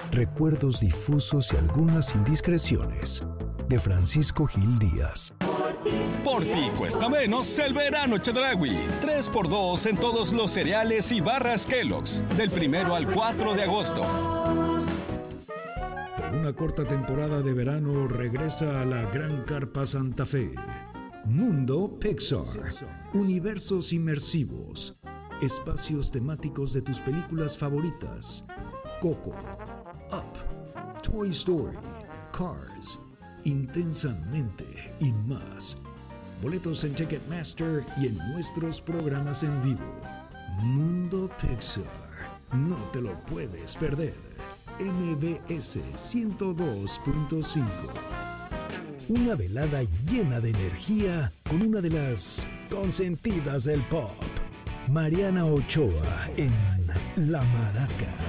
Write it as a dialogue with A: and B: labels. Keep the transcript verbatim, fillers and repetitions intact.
A: recuerdos difusos y algunas indiscreciones de Francisco Gil Díaz.
B: Por ti cuesta menos el verano Chedraui. tres por dos en todos los cereales y barras Kellogg's. Del primero al cuatro de agosto.
C: Por una corta temporada de verano regresa a la Gran Carpa Santa Fe. Mundo Pixar. Universos inmersivos. Espacios temáticos de tus películas favoritas. Coco, Up, Toy Story, Cars, Intensamente y más. Boletos en Ticketmaster y en nuestros programas en vivo. Mundo Pixar. No te lo puedes perder. M B S ciento dos punto cinco. Una velada llena de energía con una de las consentidas del pop. Mariana Ochoa en La Maraca.